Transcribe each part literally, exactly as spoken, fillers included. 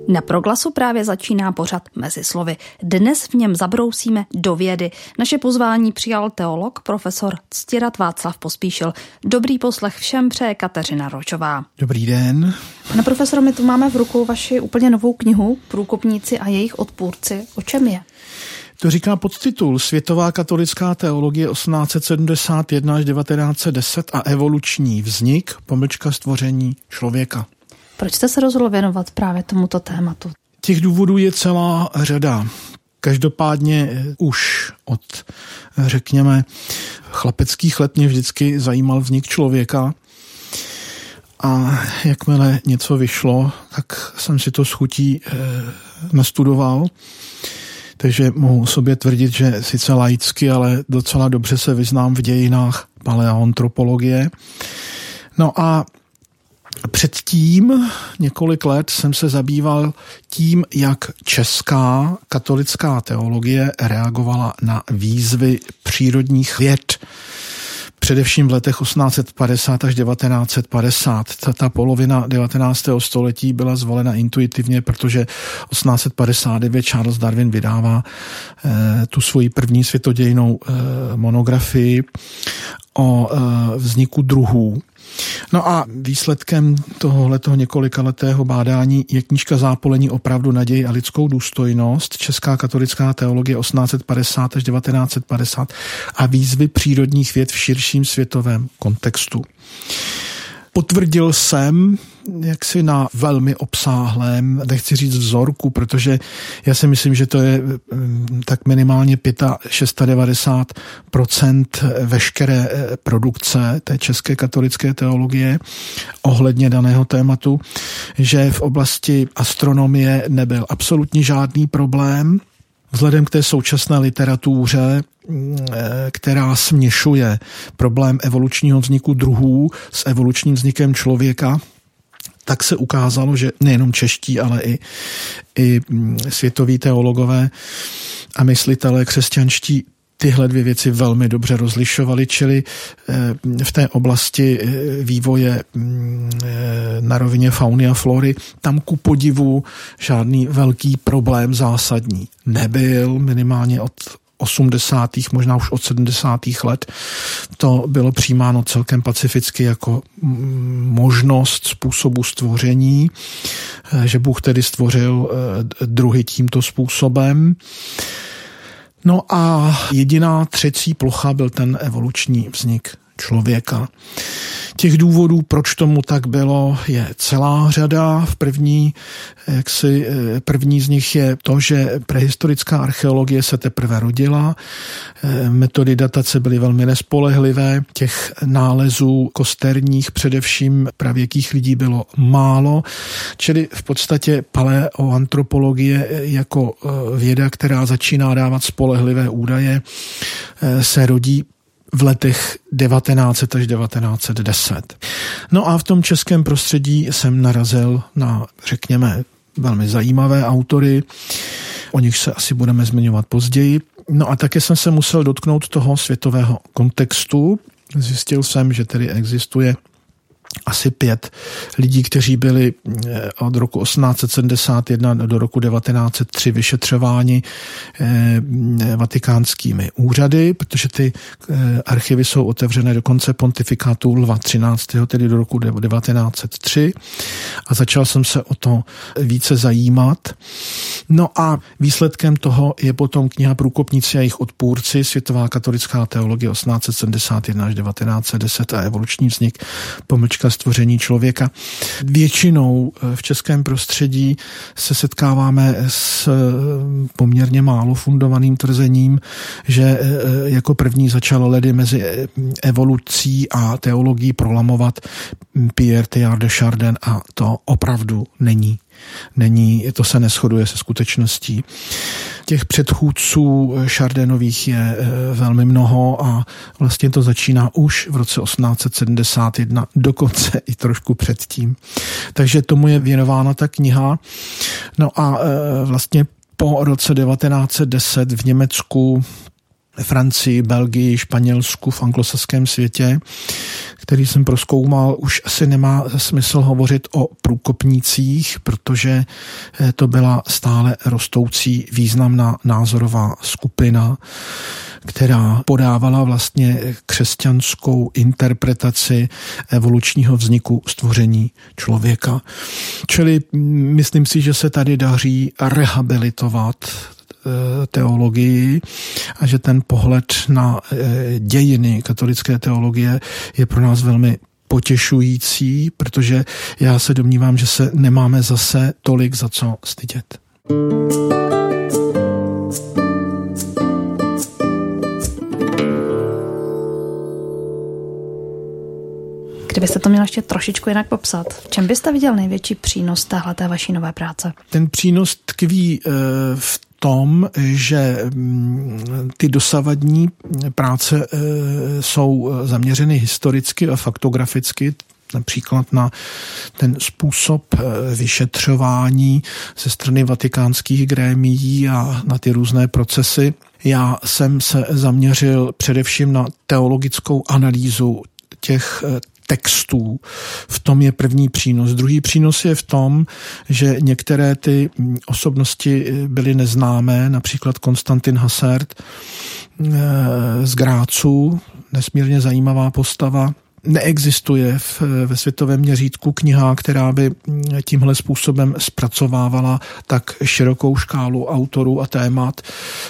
Na Proglasu právě začíná pořad Mezi slovy. Dnes v něm zabrousíme do vědy. Naše pozvání přijal teolog, profesor Ctirad Václav Pospíšil. Dobrý poslech všem přeje Kateřina Ročová. Dobrý den. Pane profesore, my tu máme v rukou vaši úplně novou knihu Průkopníci a jejich odpůrci. O čem je? To říká podtitul Světová katolická teologie osmnáct set sedmdesát jedna až devatenáct set deset a evoluční vznik, pomlčka stvoření člověka. Proč jste se rozhodl věnovat právě tomuto tématu? Těch důvodů je celá řada. Každopádně už od, řekněme, chlapeckých let mě vždycky zajímal vznik člověka. A jakmile něco vyšlo, tak jsem si to s chutí e, nastudoval. Takže mohu sobě tvrdit, že sice laicky, ale docela dobře se vyznám v dějinách paleoantropologie. No a předtím několik let jsem se zabýval tím, jak česká katolická teologie reagovala na výzvy přírodních věd. Především v letech osmnáct set padesát až devatenáct set padesát. Ta, ta polovina devatenáctého století byla zvolena intuitivně, protože osmnáct set padesát devět Charles Darwin vydává eh, tu svoji první světodějnou eh, monografii o eh, vzniku druhů. No a výsledkem tohohletoho několikaletého bádání je knížka Zápolení opravdu, naději a lidskou důstojnost, česká katolická teologie osmnáct set padesát až devatenáct set padesát a výzvy přírodních věd v širším světovém kontextu. Potvrdil jsem jaksi na velmi obsáhlém, nechci říct vzorku, protože já si myslím, že to je tak minimálně devadesát pět procent veškeré produkce té české katolické teologie ohledně daného tématu, že v oblasti astronomie nebyl absolutně žádný problém. Vzhledem k té současné literatuře, která směšuje problém evolučního vzniku druhů s evolučním vznikem člověka, tak se ukázalo, že nejenom čeští, ale i, i světoví teologové a myslitelé křesťanští tyhle dvě věci velmi dobře rozlišovali, čili v té oblasti vývoje na rovině fauny a flory tam ku podivu žádný velký problém zásadní nebyl, minimálně od osmdesátých, možná už od sedmdesátých let. To bylo přijímáno celkem pacificky jako možnost způsobu stvoření, že Bůh tedy stvořil druhy tímto způsobem. No a jediná třecí plocha byl ten evoluční vznik člověka. Těch důvodů, proč tomu tak bylo, je celá řada. V první, jaksi, první z nich je to, že prehistorická archeologie se teprve rodila. Metody datace byly velmi nespolehlivé. Těch nálezů kosterních, především pravěkých lidí, bylo málo. Čili v podstatě paleoantropologie jako věda, která začíná dávat spolehlivé údaje, se rodí v letech devatenáct set až devatenáct set deset. No a v tom českém prostředí jsem narazil na, řekněme, velmi zajímavé autory, o nich se asi budeme zmiňovat později. No a také jsem se musel dotknout toho světového kontextu. Zjistil jsem, že tedy existuje asi pět lidí, kteří byli od roku osmnáct set sedmdesát jedna do roku devatenáct set tři vyšetřováni vatikánskými úřady, protože ty archivy jsou otevřené do konce pontifikátu Lva třináctého, tedy do roku devatenáct set tři, a začal jsem se o to více zajímat. No a výsledkem toho je potom kniha Průkopníci a jejich odpůrci, Světová katolická teologie osmnáct set sedmdesát jedna až devatenáct set deset a evoluční vznik, pomlčka stvoření člověka. Většinou v českém prostředí se setkáváme s poměrně málo fundovaným tvrzením, že jako první začal ledy mezi evolucí a teologií prolamovat Pierre Teilhard de Chardin a to opravdu není. Není, to se neshoduje se skutečností. Těch předchůdců Chardinových je velmi mnoho a vlastně to začíná už v roce osmnáct set sedmdesát jedna, dokonce i trošku předtím. Takže tomu je věnována ta kniha. No a vlastně po roce devatenáct set deset v Německu ve Francii, Belgii, Španělsku, v anglosaském světě, který jsem prozkoumal, už asi nemá smysl hovořit o průkopnících, protože to byla stále rostoucí významná názorová skupina, která podávala vlastně křesťanskou interpretaci evolučního vzniku stvoření člověka. Čili myslím si, že se tady daří rehabilitovat teologii a že ten pohled na dějiny katolické teologie je pro nás velmi potěšující, protože já se domnívám, že se nemáme zase tolik za co stydět. Kdybyste to měl ještě trošičku jinak popsat, v čem byste viděl největší přínos téhleté vaší nové práce? Ten přínos tkví v tom, že ty dosavadní práce jsou zaměřeny historicky a faktograficky, například na ten způsob vyšetřování ze strany vatikánských grémií a na ty různé procesy. Já jsem se zaměřil především na teologickou analýzu těch textů. V tom je první přínos. Druhý přínos je v tom, že některé ty osobnosti byly neznámé, například Konstantin Hassert z Grácu, nesmírně zajímavá postava. Neexistuje v, ve světovém měřítku kniha, která by tímhle způsobem zpracovávala tak širokou škálu autorů a témat.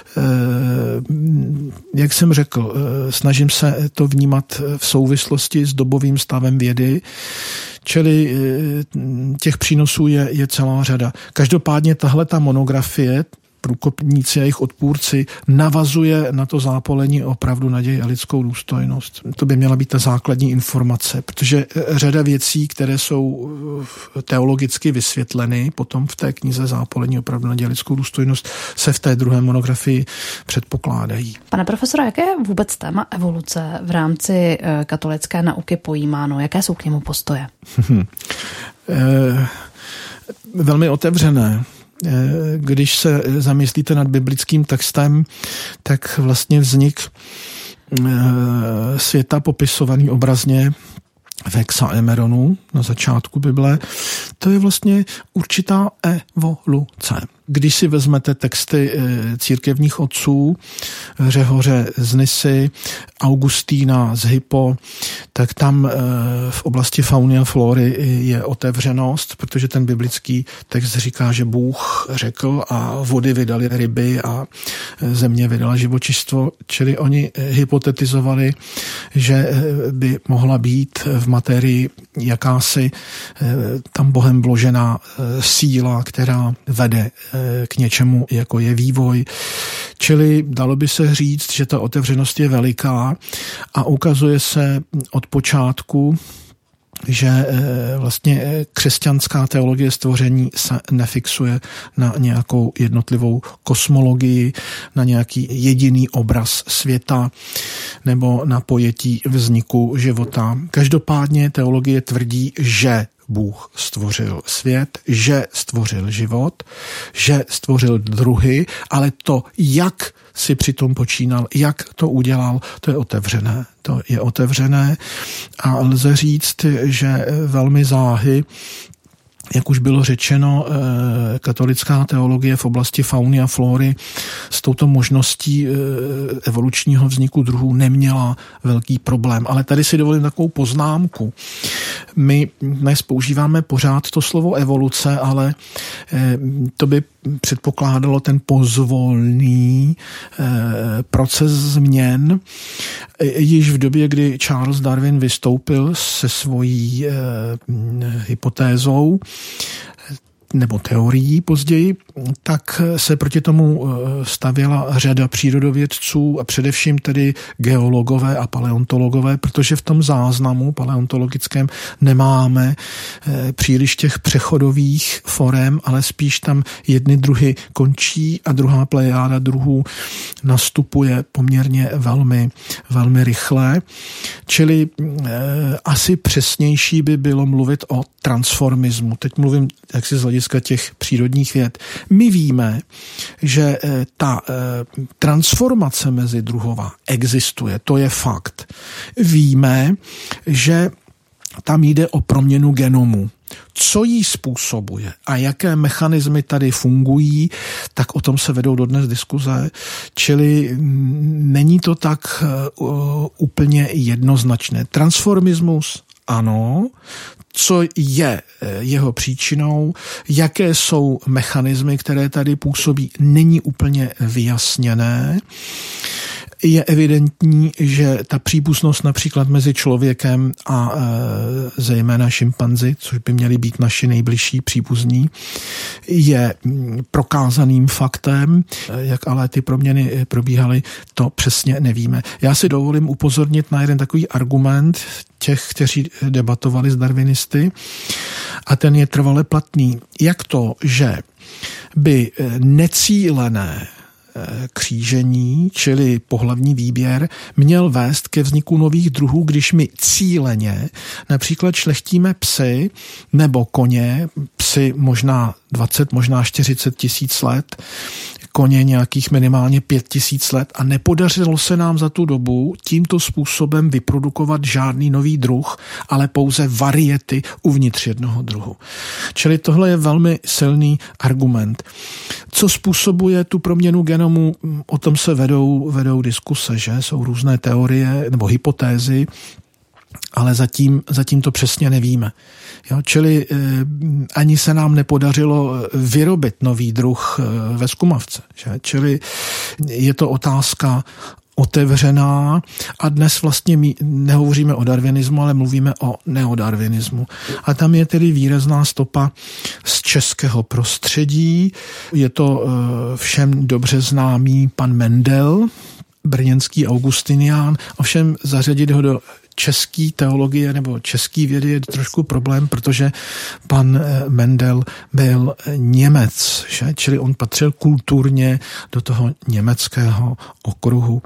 Jak jsem řekl, snažím se to vnímat v souvislosti s dobovým stavem vědy, čili těch přínosů je, je celá řada. Každopádně tahle ta monografie Průkopníci a jejich odpůrci navazuje na to zápolení opravdu naději a lidskou důstojnost. To by měla být ta základní informace, protože řada věcí, které jsou teologicky vysvětleny potom v té knize Zápolení opravdu naději a lidskou důstojnost, se v té druhé monografii předpokládají. Pane profesore, jaké je vůbec téma evoluce v rámci katolické nauky pojímáno? Jaké jsou k němu postoje? Velmi otevřené. Když se zamyslíte nad biblickým textem, tak vlastně vznik světa popisovaný obrazně v Hexaemeronu na začátku Bible, to je vlastně určitá evoluce. Když si vezmete texty církevních otců, Řehoře z Nysy, Augustína z Hippo, tak tam v oblasti fauny a flory je otevřenost, protože ten biblický text říká, že Bůh řekl a vody vydaly ryby a země vydala živočistvo, čili oni hypotetizovali, že by mohla být v materii jakási tam Bohem vložená síla, která vede k něčemu, jako je vývoj. Čili dalo by se říct, že ta otevřenost je veliká a ukazuje se od počátku, že vlastně křesťanská teologie stvoření se nefixuje na nějakou jednotlivou kosmologii, na nějaký jediný obraz světa nebo na pojetí vzniku života. Každopádně teologie tvrdí, že Bůh stvořil svět, že stvořil život, že stvořil druhy, ale to, jak si přitom počínal, jak to udělal, to je otevřené. To je otevřené a lze říct, že velmi záhy, jak už bylo řečeno, katolická teologie v oblasti fauny a flory s touto možností evolučního vzniku druhů neměla velký problém. Ale tady si dovolím takovou poznámku. My dnes používáme pořád to slovo evoluce, ale to by předpokládalo ten pozvolný proces změn. Již v době, kdy Charles Darwin vystoupil se svojí hypotézou, nebo teorií později, tak se proti tomu stavěla řada přírodovědců a především tedy geologové a paleontologové, protože v tom záznamu paleontologickém nemáme příliš těch přechodových forem, ale spíš tam jedny druhy končí a druhá plejáda druhů nastupuje poměrně velmi, velmi rychle. Čili eh, asi přesnější by bylo mluvit o transformismu. Teď mluvím jaksi z hlediska hlediska těch přírodních věd. My víme, že ta transformace mezidruhová existuje, to je fakt. Víme, že tam jde o proměnu genomu. Co jí způsobuje a jaké mechanismy tady fungují, tak o tom se vedou dodnes diskuze, čili není to tak uh, úplně jednoznačné. Transformismus ano, co je jeho příčinou, jaké jsou mechanismy, které tady působí, není úplně vyjasněné. Je evidentní, že ta příbuznost například mezi člověkem a e, zejména šimpanzi, což by měli být naši nejbližší příbuzní, je prokázaným faktem. Jak ale ty proměny probíhaly, to přesně nevíme. Já si dovolím upozornit na jeden takový argument těch, kteří debatovali s darwinisty, a ten je trvale platný. Jak to, že by necílené křížení, čili pohlavní výběr, měl vést ke vzniku nových druhů, když my cíleně například šlechtíme psy nebo koně, psy možná dvacet, možná čtyřicet tisíc let, koně nějakých minimálně pět tisíc let a nepodařilo se nám za tu dobu tímto způsobem vyprodukovat žádný nový druh, ale pouze variety uvnitř jednoho druhu. Čili tohle je velmi silný argument. Co způsobuje tu proměnu genomu, o tom se vedou, vedou diskuse, že? Jsou různé teorie nebo hypotézy, ale zatím, zatím to přesně nevíme. Jo, čili eh, ani se nám nepodařilo vyrobit nový druh eh, ve zkumavce. Že? Čili je to otázka otevřená a dnes vlastně my nehovoříme o darwinismu, ale mluvíme o neodarwinismu. A tam je tedy výrazná stopa z českého prostředí. Je to eh, všem dobře známý pan Mendel, brněnský augustinián, ovšem zařadit ho do české teologie nebo české vědy je trošku problém, protože pan Mendel byl Němec, že? Čili on patřil kulturně do toho německého okruhu.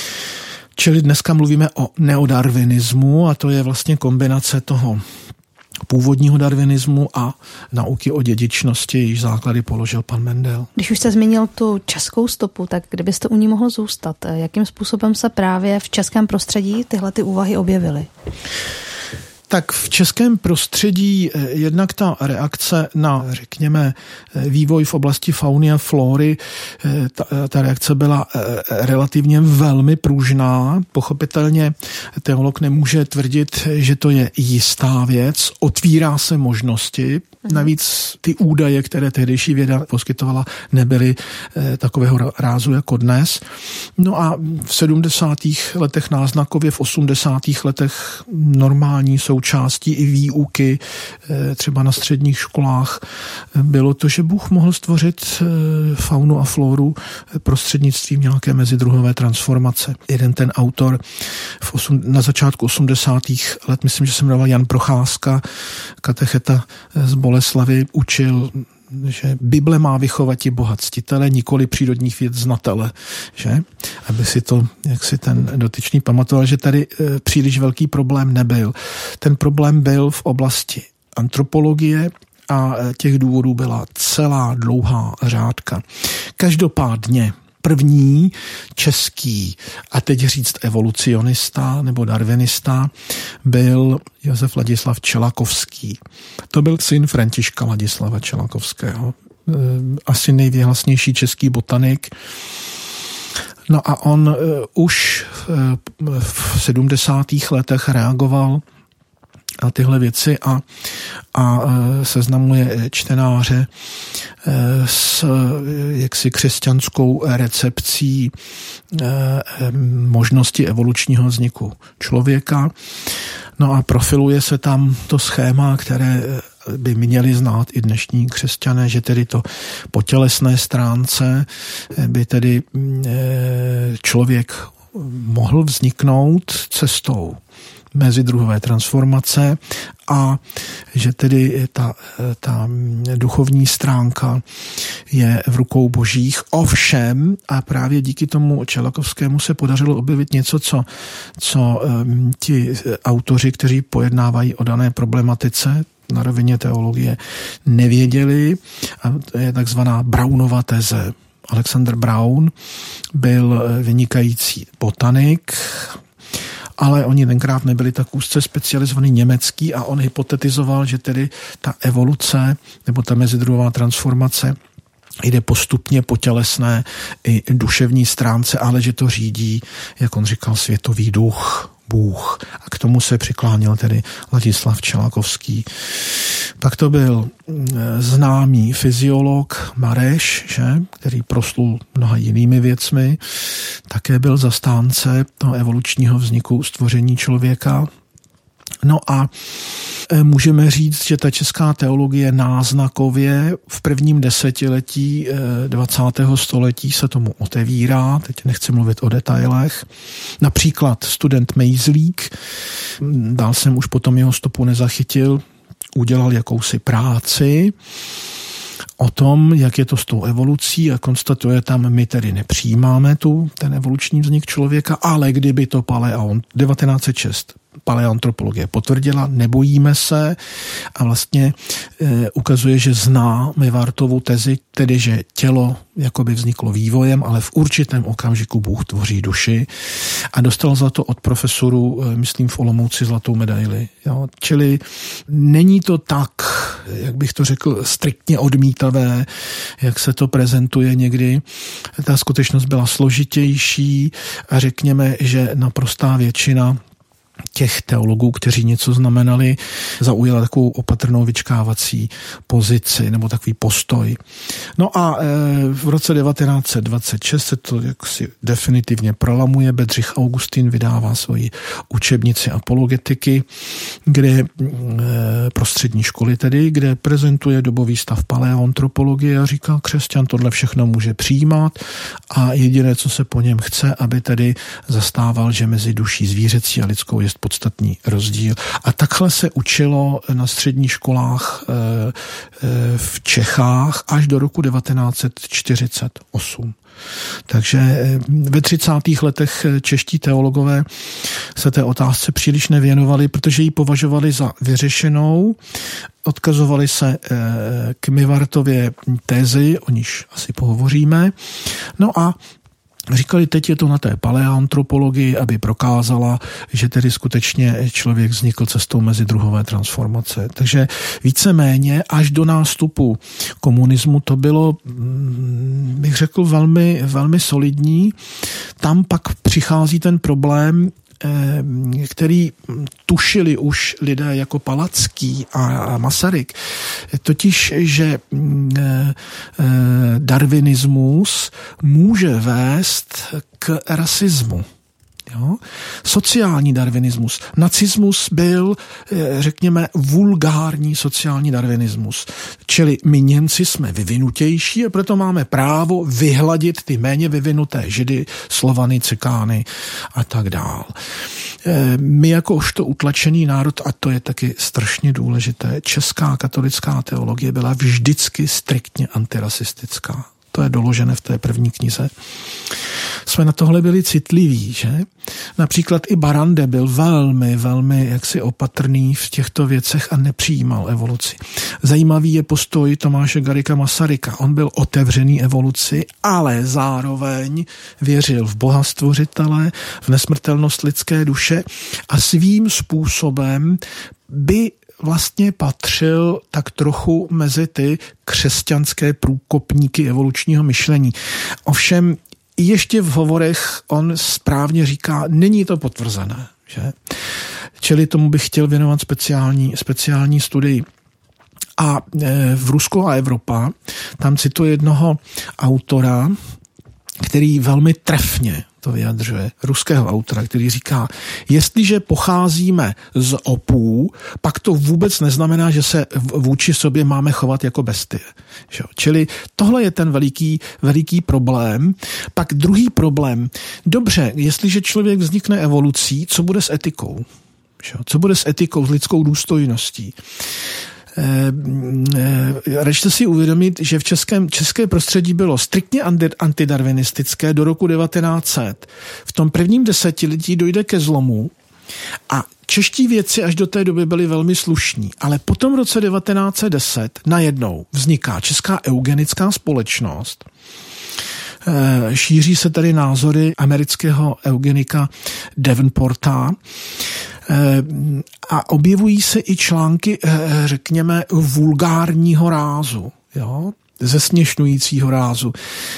Čili dneska mluvíme o neodarwinismu a to je vlastně kombinace toho původního darwinismu a nauky o dědičnosti, jejíž základy položil pan Mendel. Když už jste zmínil tu českou stopu, tak kdybyste u ní mohl zůstat, jakým způsobem se právě v českém prostředí tyhle ty úvahy objevily? Tak v českém prostředí jednak ta reakce na, řekněme, vývoj v oblasti fauny a flóry, ta, ta reakce byla relativně velmi pružná. Pochopitelně teolog nemůže tvrdit, že to je jistá věc. Otvírá se možnosti. Navíc ty údaje, které tehdejší věda poskytovala, nebyly takového rázu jako dnes. No a v sedmdesátých letech náznakově, v osmdesátých letech normální součástí i výuky třeba na středních školách bylo to, že Bůh mohl stvořit faunu a flóru prostřednictvím nějaké mezidruhové transformace. Jeden ten autor v osm, na začátku osmdesátých let, myslím, že se jmenoval Jan Procházka, katecheta z Boleslavy, učil, že Bible má vychovat i Boha ctitele, nikoli přírodních věd znatele, že? Aby si to, jak si ten dotyčný pamatoval, že tady e, příliš velký problém nebyl. Ten problém byl v oblasti antropologie a e, těch důvodů byla celá dlouhá řádka. Každopádně první český, a teď říct evolucionista nebo darwinista, byl Josef Ladislav Čelakovský. To byl syn Františka Ladislava Čelakovského. Asi nejvěhlasnější český botanik. No a on uh, už uh, v sedmdesátých letech reagoval na tyhle věci a, a seznamuje čtenáře s jaksi křesťanskou recepcí možnosti evolučního vzniku člověka. No a profiluje se tam to schéma, které by měli znát i dnešní křesťané, že tedy to po tělesné stránce by tedy člověk mohl vzniknout cestou mezidruhové transformace a že tedy ta, ta duchovní stránka je v rukou božích. Ovšem, a právě díky tomu Čelakovskému se podařilo objevit něco, co, co um, ti autoři, kteří pojednávají o dané problematice, na rovině teologie nevěděli. A to je takzvaná Brownova teze. Alexander Brown byl vynikající botanik, ale oni tenkrát nebyli tak úzce specializovaný německý a on hypotetizoval, že tedy ta evoluce nebo ta mezidruhová transformace jde postupně po tělesné i duševní stránce, ale že to řídí, jak on říkal, světový duch, Bůh. A k tomu se přikláněl tedy Ladislav Čelakovský. Pak to byl známý fyziolog Mareš, že? Který proslul mnoha jinými věcmi. Také byl zastánce toho evolučního vzniku stvoření člověka. No a můžeme říct, že ta česká teologie náznakově v prvním desetiletí dvacátého století se tomu otevírá. Teď nechci mluvit o detailech. Například student Mejzlík, dál jsem už potom jeho stopu nezachytil, udělal jakousi práci o tom, jak je to s tou evolucí a konstatuje tam, my tedy nepřijímáme tu, ten evoluční vznik člověka, ale kdyby to paleont devatenáct set šest paleoantropologie potvrdila, nebojíme se a vlastně e, ukazuje, že zná Mivartovu tezi, tedy že tělo jakoby vzniklo vývojem, ale v určitém okamžiku Bůh tvoří duši a dostal za to od profesorů, e, myslím v Olomouci, zlatou medaili. Jo? Čili není to tak, jak bych to řekl, striktně odmítavé, jak se to prezentuje někdy. Ta skutečnost byla složitější a řekněme, že naprostá většina těch teologů, kteří něco znamenali, zaujala takovou opatrnou vyčkávací pozici nebo takový postoj. No a e, v roce devatenáct set dvacet šest se to jaksi definitivně prolamuje. Bedřich Augustin vydává svoji učebnici apologetiky, kde e, pro střední školy tedy, kde prezentuje dobový stav paleoantropologie a říká, křesťan tohle všechno může přijímat a jediné, co se po něm chce, aby tedy zastával, že mezi duší zvířecí a lidskou je podstatný rozdíl. A takhle se učilo na středních školách v Čechách až do roku devatenáct set čtyřicet osm. Takže ve třicátých letech čeští teologové se té otázce příliš nevěnovali, protože ji považovali za vyřešenou. Odkazovali se k Mivartově tézi, o níž asi pohovoříme. No a říkali, teď je to na té paleoantropologii, aby prokázala, že tedy skutečně člověk vznikl cestou mezidruhové transformace. Takže víceméně až do nástupu komunismu to bylo, bych řekl, velmi, velmi solidní. Tam pak přichází ten problém, který tušili už lidé jako Palacký a Masaryk, totiž, že darwinismus může vést k rasismu. Jo? Sociální darwinismus. Nacismus byl, řekněme, vulgární sociální darwinismus. Čili my Němci jsme vyvinutější a proto máme právo vyhladit ty méně vyvinuté Židy, Slovany, Cikány a tak dál. My jakožto utlačený národ, a to je taky strašně důležité, česká katolická teologie byla vždycky striktně antirasistická. To je doložené v té první knize. Jsme na tohle byli citliví, že? Například i Barande byl velmi, velmi jaksi opatrný v těchto věcech a nepřijímal evoluci. Zajímavý je postoj Tomáše Garrigua Masaryka. On byl otevřený evoluci, ale zároveň věřil v Boha stvořitele, v nesmrtelnost lidské duše a svým způsobem by vlastně patřil tak trochu mezi ty křesťanské průkopníky evolučního myšlení. Ovšem ještě v hovorech on správně říká, není to potvrzené. Že? Čili tomu bych chtěl věnovat speciální, speciální studii. A v Rusko a Evropa, tam cituje jednoho autora, který velmi trefně to vyjadřuje, ruského autora, který říká, jestliže pocházíme z opů, pak to vůbec neznamená, že se vůči sobě máme chovat jako bestie. Čili tohle je ten veliký, veliký problém. Pak druhý problém, dobře, jestliže člověk vznikne evolucí, co bude s etikou? Co bude s etikou, s lidskou důstojností? Račte si uvědomit, že v českém, české prostředí bylo striktně antidarwinistické do roku devatenáct set. V tom prvním desetiletí dojde ke zlomu A čeští vědci až do té doby byli velmi slušní, ale potom v roce devatenáct set deset najednou vzniká Česká eugenická společnost. Šíří se tady názory amerického eugenika Davenporta a objevují se i články, řekněme, vulgárního rázu, jo? Zesměšňujícího rázu,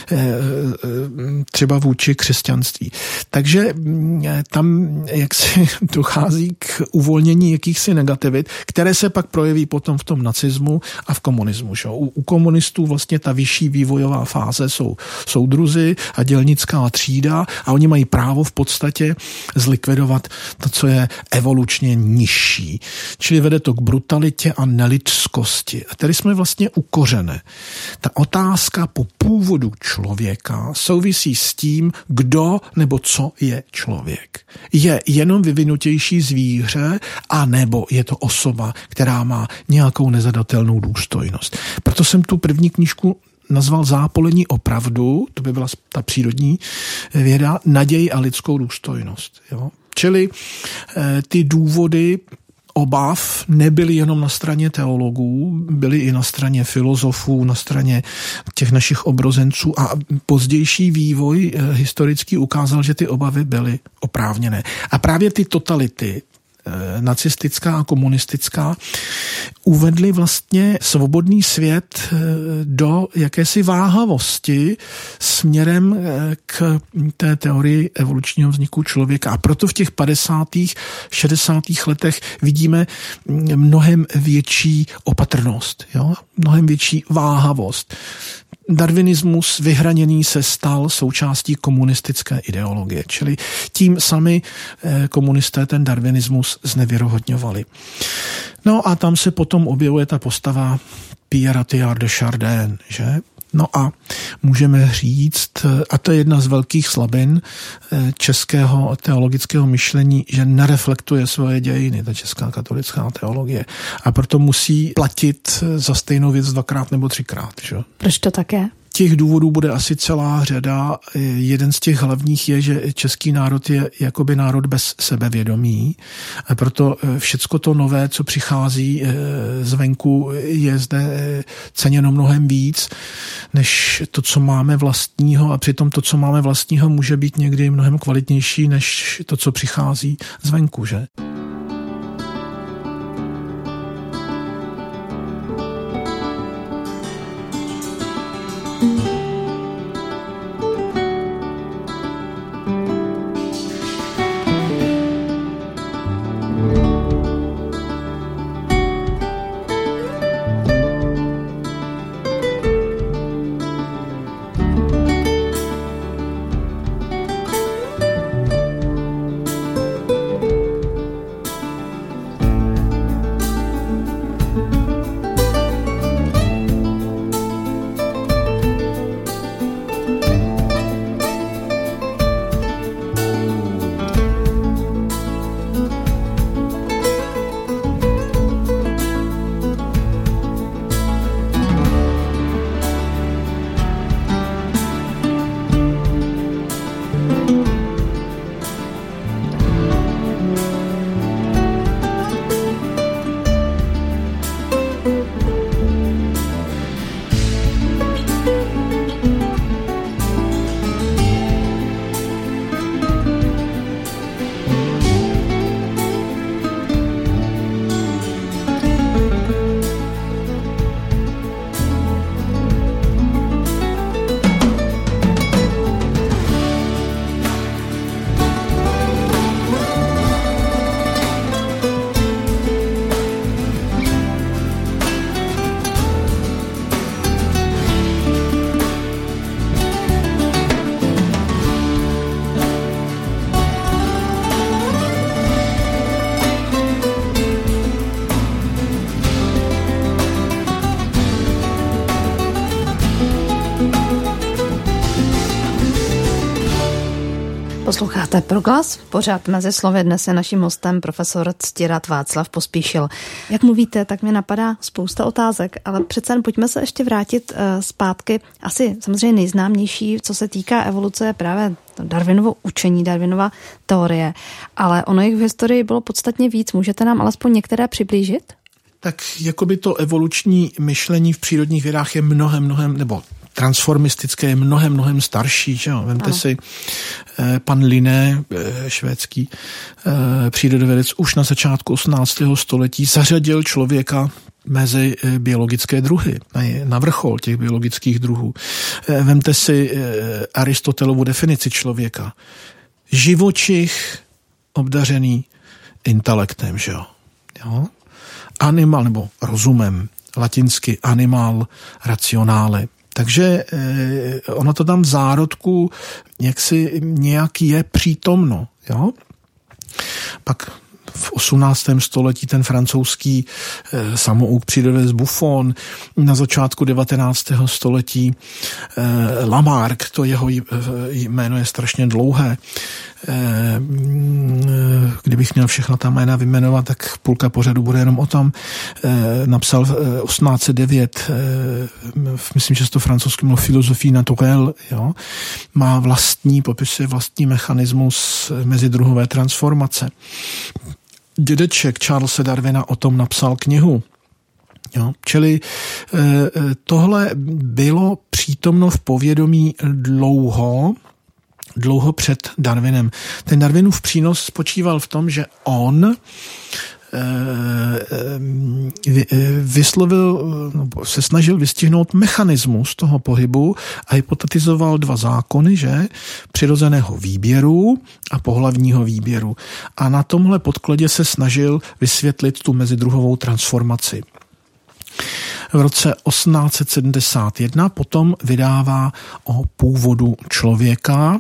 třeba vůči křesťanství. Takže tam jaksi dochází k uvolnění jakýchsi negativit, které se pak projeví potom v tom nacismu a v komunismu. Že? U, u komunistů vlastně ta vyšší vývojová fáze jsou soudruzi a dělnická třída a oni mají právo v podstatě zlikvidovat to, co je evolučně nižší. Čili vede to k brutalitě a nelidskosti. A tady jsme vlastně u kořene. Ta otázka po původu člověka souvisí s tím, kdo nebo co je člověk. Je jenom vyvinutější zvíře, a nebo je to osoba, která má nějakou nezadatelnou důstojnost. Proto jsem tu první knížku nazval Zápolení opravdu, to by byla ta přírodní věda, naději a lidskou důstojnost. Jo? Čili eh, ty důvody obav nebyly jenom na straně teologů, byly i na straně filozofů, na straně těch našich obrozenců a pozdější vývoj historický ukázal, že ty obavy byly oprávněné. A právě ty totality, nacistická a komunistická, uvedly vlastně svobodný svět do jakési váhavosti směrem k té teorii evolučního vzniku člověka. A proto v těch padesátých, šedesátých letech vidíme mnohem větší opatrnost, jo? Mnohem větší váhavost. Darwinismus vyhraněný se stal součástí komunistické ideologie, čili tím sami komunisté ten darwinismus znevěrohodňovali. No a tam se potom objevuje ta postava Pierre Teilhard de Chardin, že? No a můžeme říct, a to je jedna z velkých slabin českého teologického myšlení, že nereflektuje svoje dějiny, ta česká katolická teologie. A proto musí platit za stejnou věc dvakrát nebo třikrát. Že? Proč to také? Těch důvodů bude asi celá řada. Jeden z těch hlavních je, že český národ je jakoby národ bez sebevědomí. A proto všecko to nové, co přichází zvenku, je zde ceněno mnohem víc, než to, co máme vlastního. A přitom to, co máme vlastního, může být někdy mnohem kvalitnější, než to, co přichází zvenku, že? Posloucháte Proglas, pořád mezi slovy. Dnes je naším hostem profesor Ctirat Václav Pospíšil. Jak mluvíte, tak mě napadá spousta otázek, ale přece jen pojďme se ještě vrátit uh, zpátky. Asi samozřejmě nejznámější, co se týká evoluce, je právě Darwinovo učení, Darwinova teorie, ale ono jich v historii bylo podstatně víc. Můžete nám alespoň některé přiblížit? Tak jakoby to evoluční myšlení v přírodních vědách je mnohem, mnohem, nebo transformistické je mnohem, mnohem starší. Že jo? Vemte ano. si, eh, pan Linné, eh, švédský eh, přírodovědec, už na začátku osmnáctého století zařadil člověka mezi eh, biologické druhy, na, na vrchol těch biologických druhů. Eh, vemte si eh, Aristotelovu definici člověka. Živočich obdařený intelektem, že jo? jo? Animal, nebo rozumem, latinsky animal rationale. Takže eh, ono to tam v zárodku jaksi nějak je přítomno. Jo? Pak v osmnáctém století ten francouzský eh, samouk přírodovědec Buffon, na začátku devatenáctého století eh, Lamarck, to jeho jméno je strašně dlouhé. Eh, kdybych měl všechno ta jména vyjmenovat, tak půlka pořadu bude jenom o tom. Eh, napsal v osmnáct set devět, eh, myslím, že to francouzsky mluví Philosophie naturelle, jo? Má vlastní, popisuje vlastní mechanismus mezidruhové transformace. Dědeček Charlesa Darwina o tom napsal knihu. Jo? Čili eh, tohle bylo přítomno v povědomí dlouho, dlouho před Darwinem. Ten Darwinův přínos spočíval v tom, že on vyslovil, se snažil vystihnout mechanismus toho pohybu a hypotetizoval dva zákony, že? Přirozeného výběru a pohlavního výběru. A na tomhle podkladě se snažil vysvětlit tu mezidruhovou transformaci. V roce osmnáct set sedmdesát jedna potom vydává o původu člověka.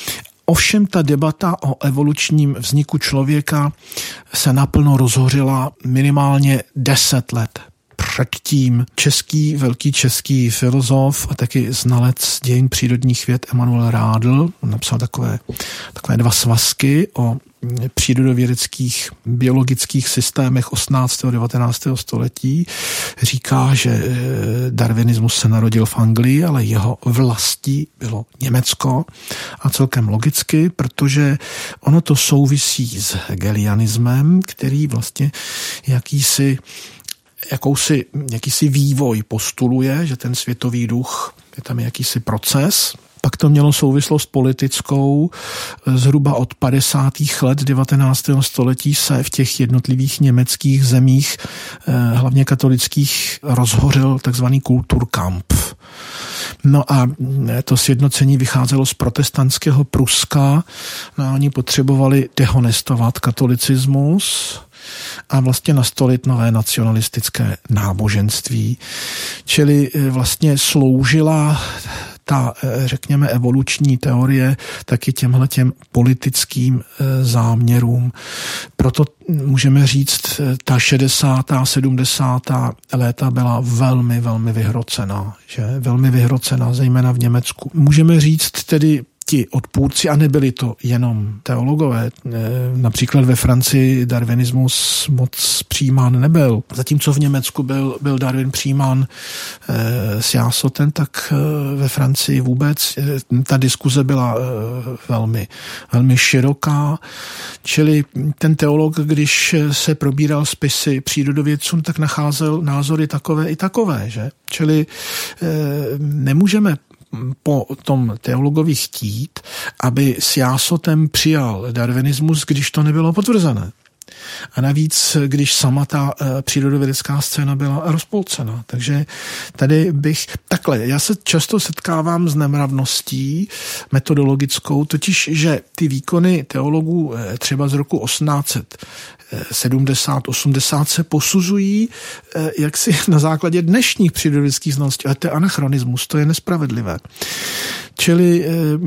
Ovšem ta debata o evolučním vzniku člověka se naplno rozhořila minimálně deset let. Předtím český, velký český filozof a taky znalec dějin přírodních věd Emanuel Rádl napsal takové, takové dva svazky o přírodovědeckých biologických systémech osmnáctého a devatenáctého století. Říká, že darwinismus se narodil v Anglii, ale jeho vlastí bylo Německo a celkem logicky, protože ono to souvisí s hegelianismem, který vlastně jakýsi jakousi, jakýsi vývoj postuluje, že ten světový duch, je tam jakýsi proces. Pak to mělo souvislost politickou. Zhruba od padesátých let devatenáctého století se v těch jednotlivých německých zemích, hlavně katolických, rozhořel takzvaný Kulturkampf. No a to sjednocení vycházelo z protestantského Pruska. No, oni potřebovali dehonestovat katolicismus a vlastně nastolit nové nacionalistické náboženství. Čili vlastně sloužila ta, řekněme, evoluční teorie taky těmhletěm politickým záměrům. Proto můžeme říct, ta šedesátá, sedmdesátá léta byla velmi, velmi vyhrocená, že? Velmi vyhrocená, zejména v Německu. Můžeme říct tedy ti odpůrci, a nebyli to jenom teologové, například ve Francii darwinismus moc přijímán nebyl. Zatímco v Německu byl, byl Darwin přijímán e, s jásotem, tak e, ve Francii vůbec e, ta diskuze byla e, velmi, velmi široká. Čili ten teolog, když se probíral spisy přírodovědců, tak nacházel názory takové i takové, že? Čili e, nemůžeme po tom teologovi chtít, aby s jásotem přijal darwinismus, když to nebylo potvrzené. A navíc, když sama ta přírodovědecká scéna byla rozpolcena. Takže tady bych... Takhle, já se často setkávám s nemravností metodologickou, totiž, že ty výkony teologů třeba z roku osmnáct set sedmdesát osmdesát se posuzují jaksi na základě dnešních přírodovědeckých znalostí. Ale to je anachronismus, to je nespravedlivé. Čili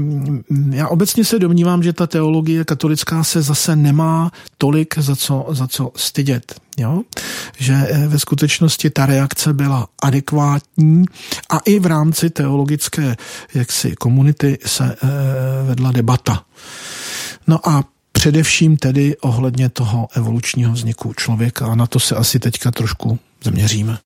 já obecně se domnívám, že ta teologie katolická se zase nemá tolik za co, za co stydět. Jo? Že ve skutečnosti ta reakce byla adekvátní a i v rámci teologické jaksi komunity se vedla debata. No a především tedy ohledně toho evolučního vzniku člověka a na to se asi teďka trošku zaměříme.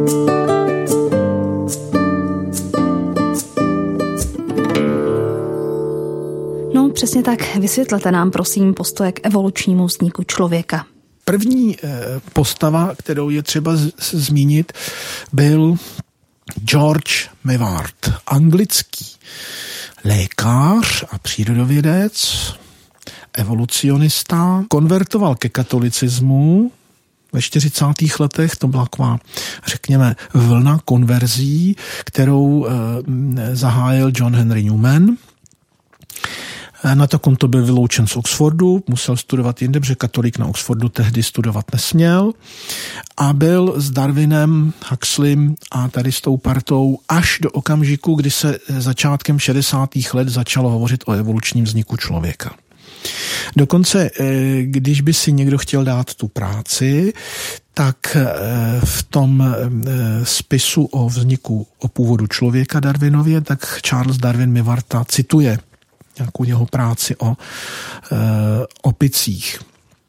No přesně tak, vysvětlete nám prosím postoje k evolučnímu vzniku člověka. První postava, kterou je třeba z- zmínit, byl George Mivart, anglický lékař a přírodovědec, evolucionista, konvertoval ke katolicismu ve čtyřicátých letech, to byla taková, řekněme, vlna konverzí, kterou eh, zahájil John Henry Newman. Na to konto byl vyloučen z Oxfordu, musel studovat jinde, protože katolík na Oxfordu tehdy studovat nesměl a byl s Darwinem, Huxleym a tady s tou partou až do okamžiku, kdy se začátkem šedesátých let začalo hovořit o evolučním vzniku člověka. Dokonce, když by si někdo chtěl dát tu práci, tak v tom spisu o vzniku, o původu člověka Darwinově, tak Charles Darwin Mivarta cituje nějakou jeho práci o e, opicích.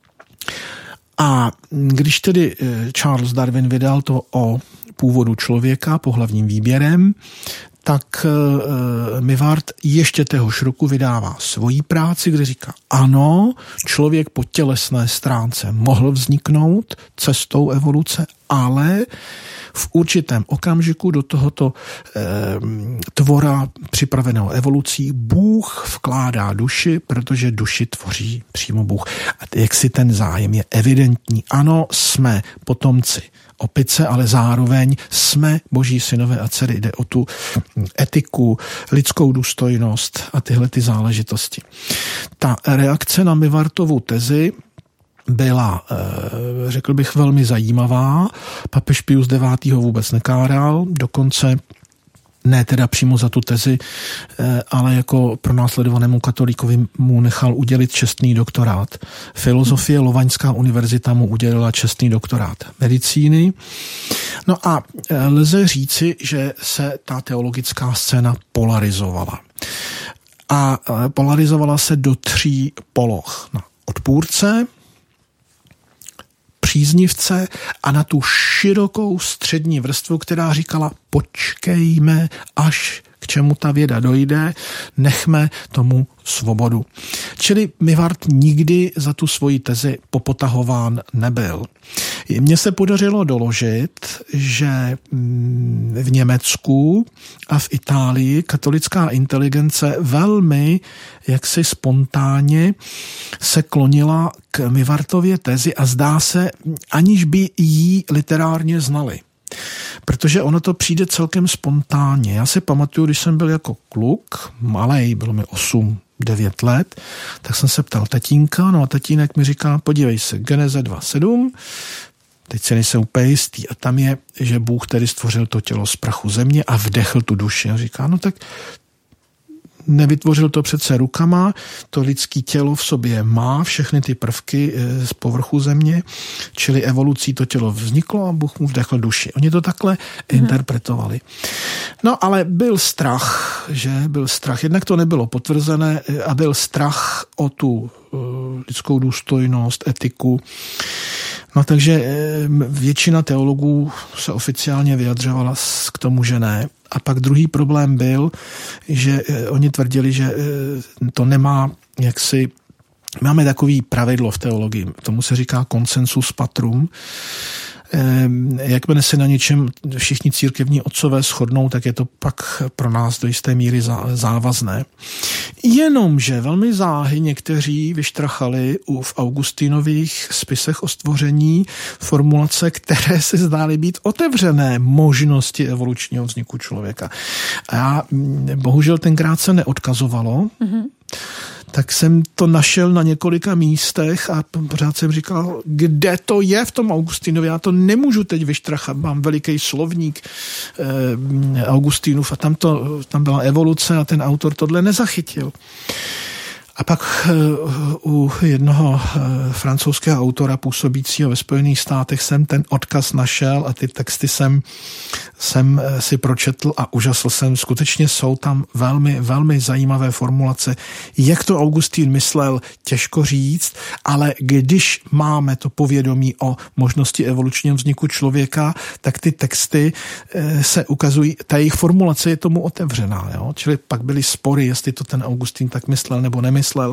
A když tedy Charles Darwin vydal to o původu člověka pohlavním výběrem, tak e, Mivart ještě téhož roku vydává svoji práci, kde říká, ano, člověk po tělesné stránce mohl vzniknout cestou evoluce, ale v určitém okamžiku do tohoto e, tvora připraveného evolucí Bůh vkládá duši, protože duši tvoří přímo Bůh. A jak si ten zájem je evidentní. Ano, jsme potomci opice, ale zároveň jsme boží synové a dcery. Jde o tu etiku, lidskou důstojnost a tyhle ty záležitosti. Ta reakce na Mivartovu tezi byla, řekl bych, velmi zajímavá. Papež Pius devátý. ho vůbec nekáral, dokonce ne teda přímo za tu tezi, ale jako pronásledovanému katolíkovi mu nechal udělit čestný doktorát filozofie. Lovaňská univerzita mu udělila čestný doktorát medicíny. No a lze říci, že se ta teologická scéna polarizovala. A polarizovala se do tří poloh. Na odpůrce, příznivce a na tu širokou střední vrstvu, která říkala, počkejme, až k čemu ta věda dojde, nechme tomu svobodu. Čili Mivart nikdy za tu svoji tezi popotahován nebyl. Mně se podařilo doložit, že v Německu a v Itálii katolická inteligence velmi jaksi spontánně se klonila k Mivartově tezi a zdá se, aniž by jí literárně znali. Protože ono to přijde celkem spontánně. Já si pamatuju, když jsem byl jako kluk, malej, bylo mi osm devět let, tak jsem se ptal tatínka, no a tatínek mi říká, podívej se, Geneze dva sedm, teď se nejsem úplně jistý, a tam je, že Bůh tedy stvořil to tělo z prachu země a vdechl tu duši. A říká, no tak nevytvořil to přece rukama, to lidské tělo v sobě má všechny ty prvky z povrchu země, čili evolucí to tělo vzniklo a Bůh mu vdechl duši. Oni to takhle hmm. interpretovali. No ale byl strach, že byl strach. Jednak to nebylo potvrzené a byl strach o tu lidskou důstojnost, etiku. No takže většina teologů se oficiálně vyjadřovala k tomu, že ne. A pak druhý problém byl, že oni tvrdili, že to nemá jaksi, máme takový pravidlo v teologii, tomu se říká consensus patrum. Jakmile se na něčem všichni církevní otcové shodnou, tak je to pak pro nás do jisté míry závazné. Jenomže velmi záhy někteří vyštrachali v Augustínových spisech o stvoření formulace, které se zdály být otevřené možnosti evolučního vzniku člověka. A já, bohužel tenkrát se neodkazovalo, mm-hmm. tak jsem to našel na několika místech a pořád jsem říkal, kde to je v tom Augustínově, já to nemůžu teď vyštrachat, mám veliký slovník eh, Augustínův a tam, to, tam byla evoluce a ten autor tohle nezachytil. A pak u jednoho francouzského autora působícího ve Spojených státech jsem ten odkaz našel a ty texty jsem, jsem si pročetl a úžasl jsem. Skutečně jsou tam velmi, velmi zajímavé formulace. Jak to Augustín myslel, těžko říct, ale když máme to povědomí o možnosti evolučního vzniku člověka, tak ty texty se ukazují, ta jejich formulace je tomu otevřená. Jo? Čili pak byly spory, jestli to ten Augustín tak myslel nebo nemyslel.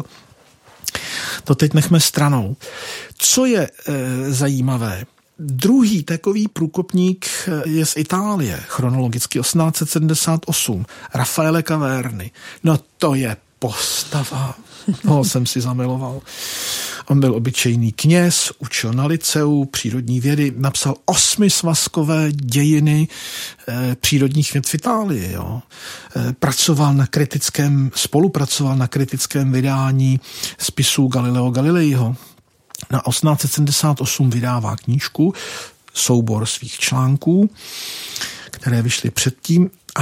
To teď nechme stranou. Co je e, zajímavé? Druhý takový průkopník je z Itálie, chronologicky osmnáct set sedmdesát osm, Raffaele Caverni. No to je postava, toho jsem si zamiloval. On byl obyčejný kněz, učil na lyceu přírodní vědy, napsal osmisvazkové dějiny e, přírodních věd v Itálii. Jo. E, pracoval na kritickém, spolupracoval na kritickém vydání spisů Galileo Galileiho. Na osmnáct set sedmdesát osm vydává knížku, soubor svých článků, které vyšly předtím a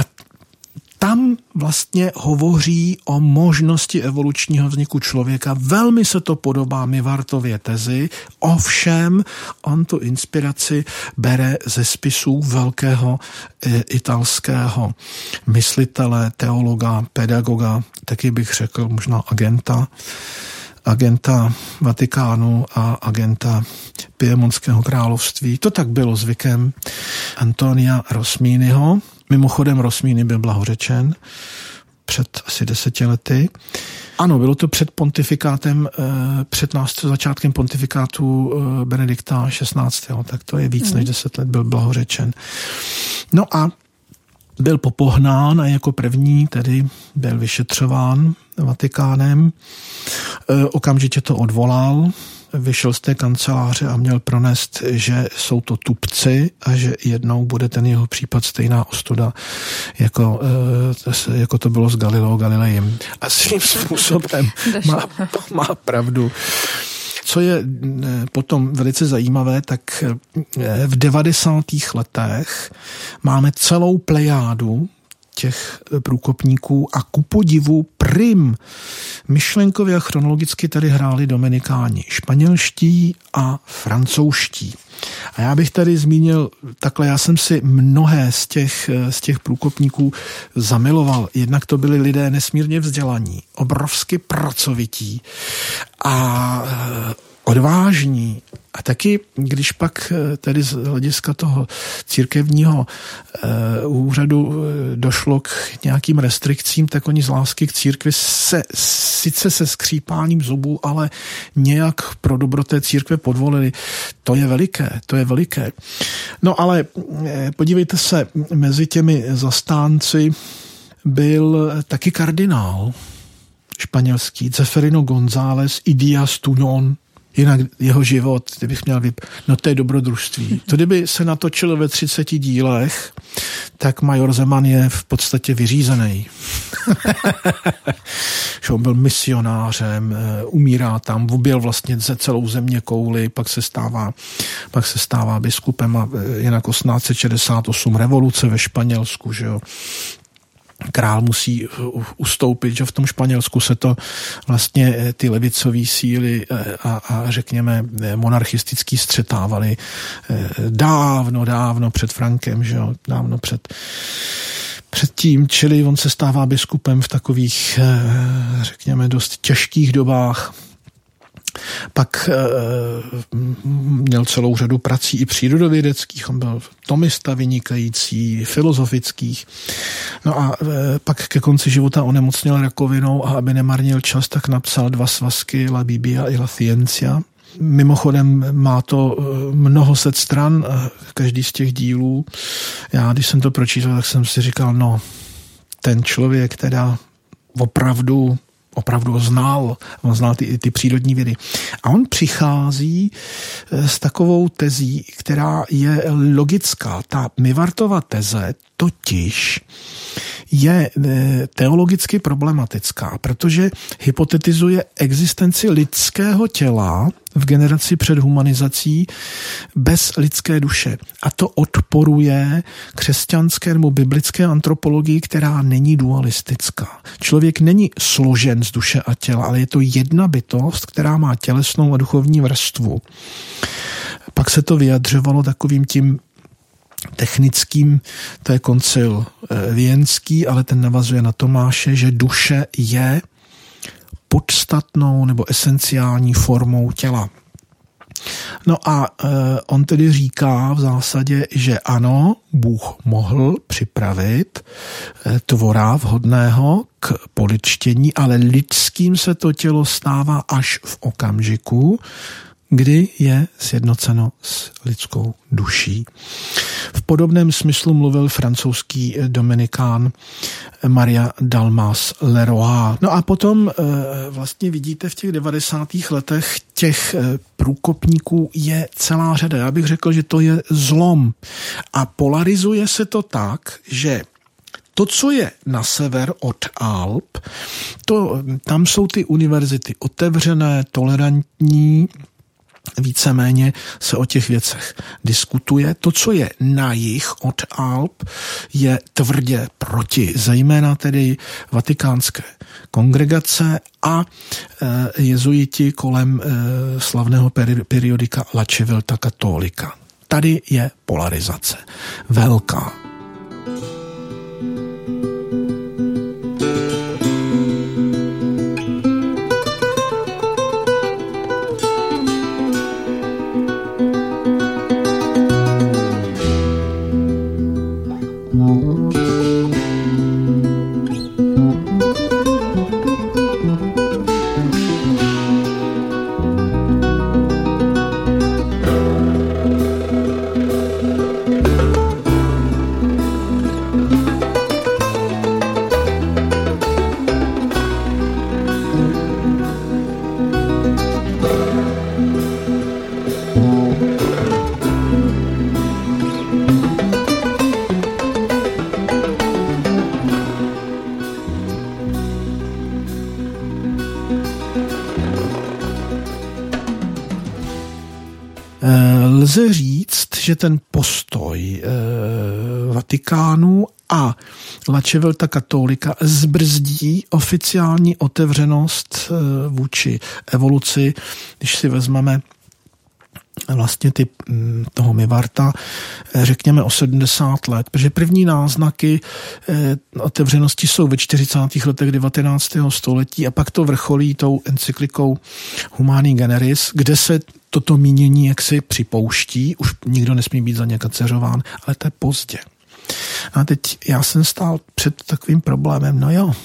tam vlastně hovoří o možnosti evolučního vzniku člověka. Velmi se to podobá Mivartově tezi, ovšem on tu inspiraci bere ze spisů velkého e, italského myslitele, teologa, pedagoga, taky bych řekl možná agenta, agenta Vatikánu a agenta Piemontského království. To tak bylo zvykem Antonia Rosminiho. Mimochodem Rosmini byl blahořečen před asi deseti lety. Ano, bylo to před pontifikátem, před nás, začátkem pontifikátu Benedikta šestnáctého Tak to je víc mm. než deset let byl blahořečen. No a byl popohnán a jako první tedy byl vyšetřován Vatikánem. Okamžitě to odvolal, vyšel z té kanceláře a měl pronést, že jsou to tupci a že jednou bude ten jeho případ stejná ostuda, jako, jako to bylo s Galileo Galilejem. A svým způsobem má, má pravdu. Co je potom velice zajímavé, tak v devadesátých letech máme celou plejádu těch průkopníků a ku podivu prim myšlenkově a chronologicky tady hráli dominikáni, španělští a francouzští. A já bych tady zmínil takhle, já jsem si mnohé z těch, z těch průkopníků zamiloval. Jednak to byli lidé nesmírně vzdělaní, obrovsky pracovití a odvážní. A taky, když pak tedy z hlediska toho církevního uh, úřadu došlo k nějakým restrikcím, tak oni z lásky k církvi se, sice se skřípáním zubů, ale nějak pro dobro té církve podvolili. To je veliké, to je veliké. No ale podívejte se, mezi těmi zastánci byl taky kardinál španělský, Zeferino González y Díaz Tuñón. Jinak jeho život, kdybych měl vyp... No to je dobrodružství. To kdyby se natočilo ve třiceti dílech, tak major Zeman je v podstatě vyřízený. Že on byl misionářem, umírá tam, objel vlastně ze celou země kouli, pak se stává, pak se stává biskupem a jinak osmnáct set šedesát osm revoluce ve Španělsku, že jo. Král musí ustoupit, že v tom Španělsku se to vlastně ty levicové síly a, a řekněme monarchistický střetávaly dávno, dávno před Frankem, že jo, dávno před předtím, čili on se stává biskupem v takových, řekněme, dost těžkých dobách. Pak e, měl celou řadu prací i přírodovědeckých, on byl tomista vynikající, filozofických. No a e, pak ke konci života onemocněl rakovinou a aby nemarnil čas, tak napsal dva svazky La Biblia i La Ciencia. Mimochodem má to mnoho set stran, každý z těch dílů. Já, když jsem to pročítal, tak jsem si říkal, no, ten člověk teda opravdu opravdu ho znal, on znal ty, ty přírodní vědy. A on přichází s takovou tezí, která je logická. Ta Mivartova teze totiž je teologicky problematická, protože hypotetizuje existenci lidského těla v generaci před humanizací bez lidské duše. A to odporuje křesťanské nebo biblické antropologii, která není dualistická. Člověk není složen z duše a těla, ale je to jedna bytost, která má tělesnou a duchovní vrstvu. Pak se to vyjadřovalo takovým tím technickým, to je koncil Viennský, ale ten navazuje na Tomáše, že duše je podstatnou nebo esenciální formou těla. No a e, on tedy říká v zásadě, že ano, Bůh mohl připravit e, tvora vhodného k poličtění, ale lidským se to tělo stává až v okamžiku, kdy je sjednoceno s lidskou duší. V podobném smyslu mluvil francouzský dominikán Maria Dalmas Leroy. No a potom vlastně vidíte v těch devadesátých letech těch průkopníků je celá řada. Já bych řekl, že to je zlom. A polarizuje se to tak, že to, co je na sever od Alp, to, tam jsou ty univerzity otevřené, tolerantní, víceméně se o těch věcech diskutuje. To, co je na jih od Alp, je tvrdě proti, zejména tedy vatikánské kongregace a e, jezuiti kolem e, slavného peri- periodika La Civiltà Cattolica. Tady je polarizace velká. Lze říct, že ten postoj e, Vatikánu a La Civiltà Cattolica zbrzdí oficiální otevřenost e, vůči evoluci, když si vezmeme vlastně ty, toho Mivarta, řekněme o sedmdesát let, protože první náznaky e, otevřenosti jsou ve čtyřicátých letech devatenáctého století a pak to vrcholí tou encyklikou Humani Generis, kde se toto mínění jaksi připouští, už nikdo nesmí být za ně kaceřován, ale to je pozdě. A teď já jsem stál před takovým problémem, no jo,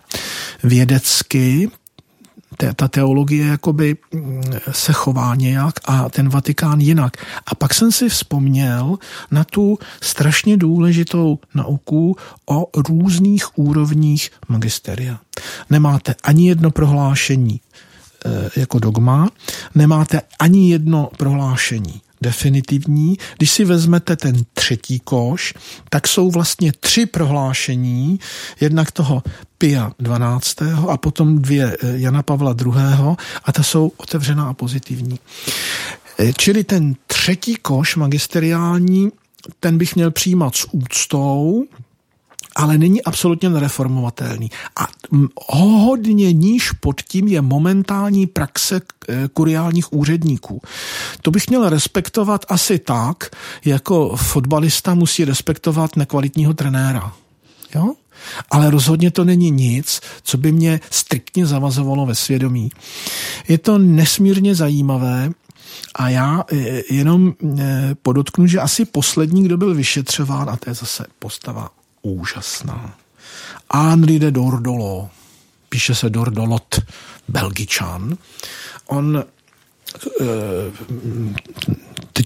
vědecky ta teologie jakoby se chová nějak a ten Vatikán jinak. A pak jsem si vzpomněl na tu strašně důležitou nauku o různých úrovních magisteria. Nemáte ani jedno prohlášení jako dogma, nemáte ani jedno prohlášení definitivní. Když si vezmete ten třetí koš, tak jsou vlastně tři prohlášení, jednak toho Pia dvanáctého a potom dvě Jana Pavla druhého a ta jsou otevřená a pozitivní. Čili ten třetí koš magisteriální, ten bych měl přijímat s úctou, ale není absolutně nereformovatelný. A hodně níž pod tím je momentální praxe kuriálních úředníků. To bych měl respektovat asi tak, jako fotbalista musí respektovat nekvalitního trenéra. Jo? Ale rozhodně to není nic, co by mě striktně zavazovalo ve svědomí. Je to nesmírně zajímavé a já jenom podotknu, že asi poslední, kdo byl vyšetřován, a to je zase postava úžasná. Henri de Dordolo, píše se Dordolot, Belgičan. On, ty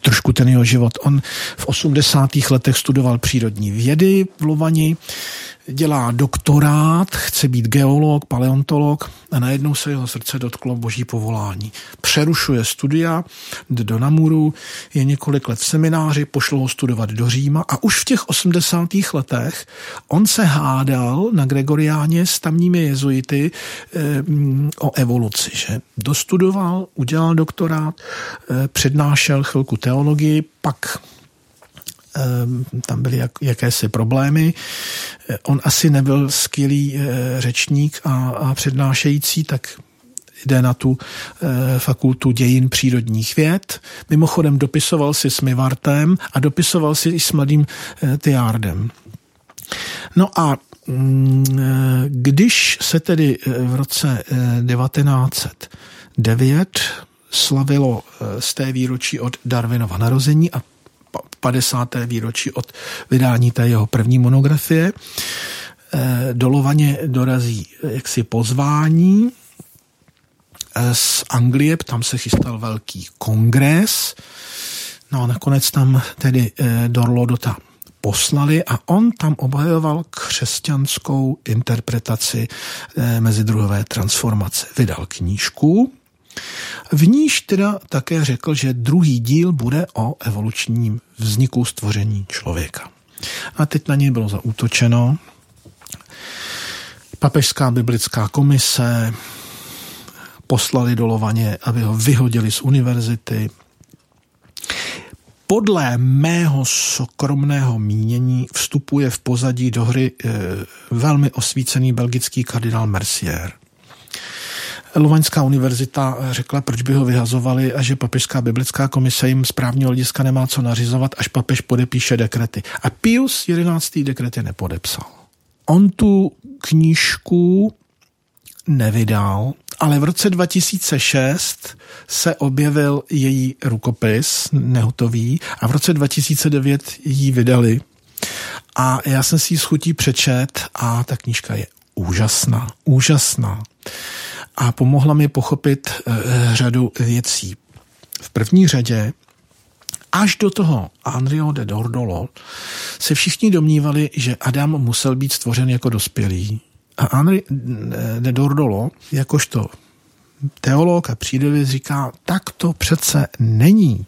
trošku ten jeho život. On v osmdesátých letech studoval přírodní vědy v Lovani, dělá doktorát, chce být geolog, paleontolog a najednou se jeho srdce dotklo boží povolání. Přerušuje studia, jde do Namuru, je několik let v semináři, pošlo ho studovat do Říma a už v těch osmdesátých letech on se hádal na Gregoriáně s tamními jezuity eh, o evoluci. Že? Dostudoval, udělal doktorát, eh, přednášel chvilku teologii, pak tam byly jak, jakési problémy. On asi nebyl skvělý řečník a, a přednášející, tak jde na tu fakultu dějin přírodních věd. Mimochodem dopisoval si s Mivartem a dopisoval si i s mladým Teilhardem. No a když se tedy v roce devatenáct set devět slavilo z té výročí od Darwinova narození a padesáté výročí od vydání té jeho první monografie, do Lovaně dorazí jaksi pozvání z Anglie, tam se chystal velký kongres, no a nakonec tam tedy Dorlodota poslali a on tam obhajoval křesťanskou interpretaci mezidruhové transformace. Vydal knížku, v níž teda také řekl, že druhý díl bude o evolučním vzniku stvoření člověka. A teď na něj bylo zaútočeno. Papežská biblická komise poslali do Lovaně, aby ho vyhodili z univerzity. Podle mého soukromného mínění vstupuje v pozadí do hry e, velmi osvícený belgický kardinál Mercier. Lovaňská univerzita řekla, proč by ho vyhazovali a že papežská biblická komise jim z právního hlediska nemá co nařizovat, až papež podepíše dekrety. A Pius jedenáctý dekrety nepodepsal. On tu knížku nevydal, ale v roce dva tisíce šest se objevil její rukopis, nehotový, a v roce dva tisíce devět ji vydali. A já jsem si ji s chutí přečet a ta knížka je úžasná, úžasná. A pomohla mi pochopit e, řadu věcí. V první řadě až do toho Henriho de Dordolo se všichni domnívali, že Adam musel být stvořen jako dospělý. A Henri de Dordolo, jakožto teolog a přírodovědec, říká, tak to přece není.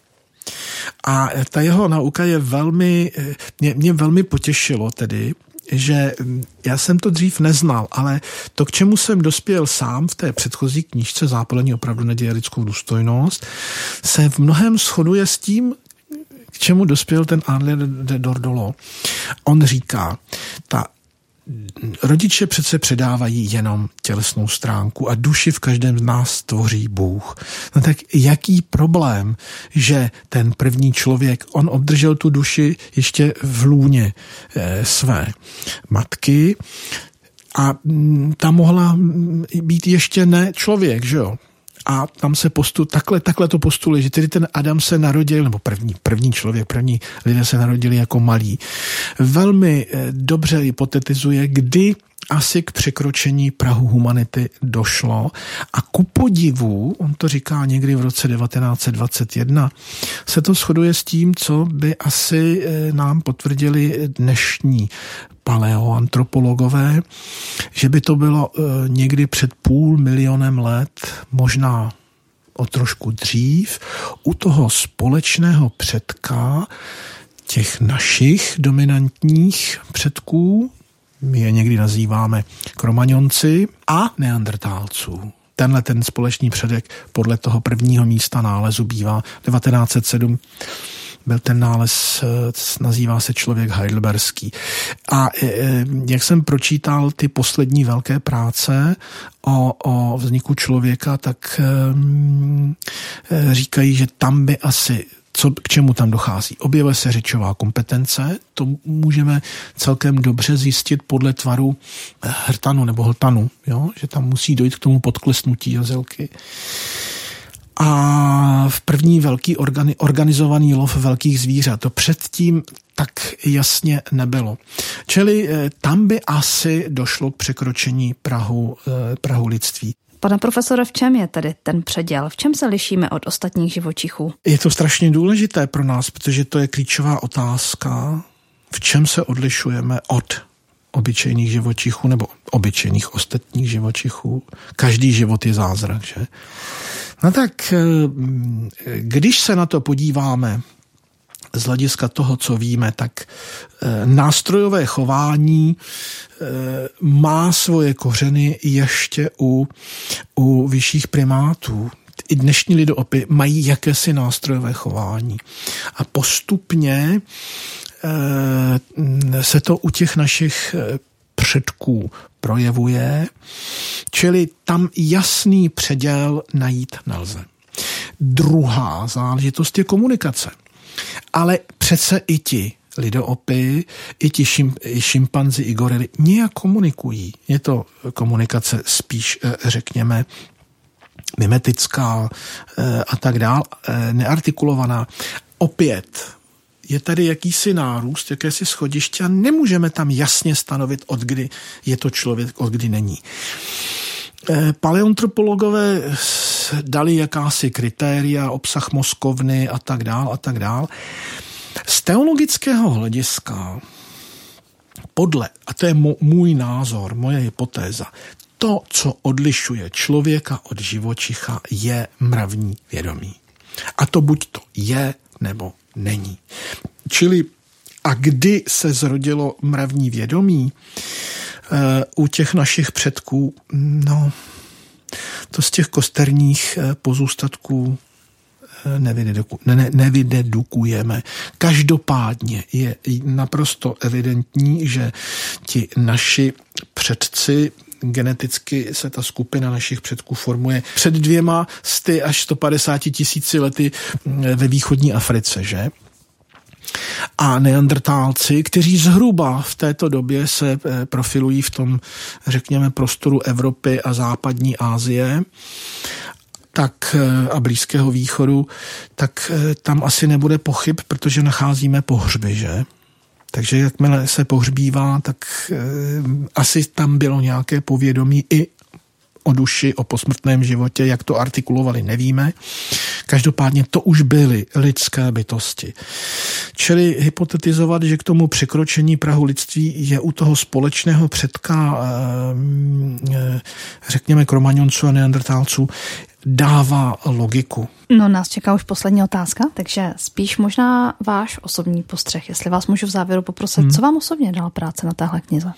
A ta jeho nauka je velmi, mě, mě velmi potěšilo tedy, že já jsem to dřív neznal, ale to, k čemu jsem dospěl sám v té předchozí knížce Zápalení opravdu neděje lidskou důstojnost, se v mnohem shoduje s tím, k čemu dospěl ten Henri de Dordolo. On říká, ta rodiče přece předávají jenom tělesnou stránku a duši v každém z nás tvoří Bůh. No tak jaký problém, že ten první člověk, on obdržel tu duši ještě v lůně e, své matky a m, ta mohla být ještě ne člověk, že jo? A tam se postu, takhle, takhle to postuluje, že tedy ten Adam se narodil, nebo první, první člověk, první lidé se narodili jako malí. Velmi dobře hypotetizuje, kdy asi k překročení prahu humanity došlo a ku podivu, on to říká někdy v roce devatenáct set dvacet jedna, se to shoduje s tím, co by asi nám potvrdili dnešní paleoantropologové, že by to bylo někdy před půl milionem let, možná o trošku dřív, u toho společného předka těch našich dominantních předků, my je někdy nazýváme Kromaňonci, a neandrtálců. Tenhle ten společný předek podle toho prvního místa nálezu bývá devatenáct set sedm. Byl ten nález, nazývá se Člověk heidelberský. A jak jsem pročítal ty poslední velké práce o, o vzniku člověka, tak um, říkají, že tam by asi, co, k čemu tam dochází. Objevuje se řečová kompetence, to můžeme celkem dobře zjistit podle tvaru hrtanu nebo hltanu, jo? Že tam musí dojít k tomu podklesnutí jazelky. A v první velký organi- organizovaný lov velkých zvířat. To předtím tak jasně nebylo. Čili tam by asi došlo k překročení prahu, prahu lidství. Pane profesore, v čem je tedy ten předěl? V čem se lišíme od ostatních živočichů? Je to strašně důležité pro nás, protože to je klíčová otázka, v čem se odlišujeme od obyčejných živočichů nebo obyčejných ostatních živočichů. Každý život je zázrak, že? No tak, když se na to podíváme z hlediska toho, co víme, tak nástrojové chování má svoje kořeny ještě u, u vyšších primátů. I dnešní lidoopy mají jakési nástrojové chování. A postupně se to u těch našich předků projevuje, čili tam jasný předěl najít nelze. Druhá záležitost je komunikace. Ale přece i ti lidoopy, i ti šim, i šimpanzi, i gorily nějak komunikují. Je to komunikace spíš, řekněme, mimetická a tak dál, neartikulovaná. Opět je tady jakýsi nárůst, jakési schodiště a nemůžeme tam jasně stanovit, od kdy je to člověk, od kdy není. Paleontropologové dali jakási kritéria, obsah mozkovny a tak dál a tak dál. Z teologického hlediska podle, a to je můj názor, moje hypotéza, to, co odlišuje člověka od živočicha, je mravní vědomí. A to buď to je, nebo není. Čili a kdy se zrodilo mravní vědomí uh, u těch našich předků? No, to z těch kosterních uh, pozůstatků nevydeduku, ne, nevydedukujeme. Každopádně je naprosto evidentní, že ti naši předci, geneticky se ta skupina našich předků formuje před dvěma sty až sto padesáti tisíci lety ve východní Africe, že? A neandrtálci, kteří zhruba v této době se profilují v tom, řekněme, prostoru Evropy a západní Asie, tak a Blízkého východu, tak tam asi nebude pochyb, protože nacházíme pohřby, že? Takže jakmile se pohřbívá, tak e, asi tam bylo nějaké povědomí i o duši, o posmrtném životě, jak to artikulovali, nevíme. Každopádně to už byly lidské bytosti. Čili hypotetizovat, že k tomu překročení prahu lidství je u toho společného předka, e, e, řekněme, Kromagnonců a neandrtálců, dává logiku. No, nás čeká už poslední otázka, takže spíš možná váš osobní postřeh, jestli vás můžu v závěru poprosit, hmm. co vám osobně dala práce na téhle knize?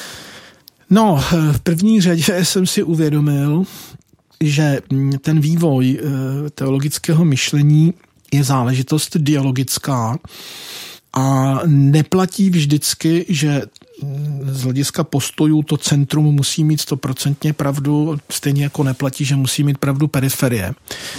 No, v první řadě jsem si uvědomil, že ten vývoj teologického myšlení je záležitost dialogická a neplatí vždycky, že z hlediska postojů to centrum musí mít stoprocentně pravdu, stejně jako neplatí, že musí mít pravdu periferie.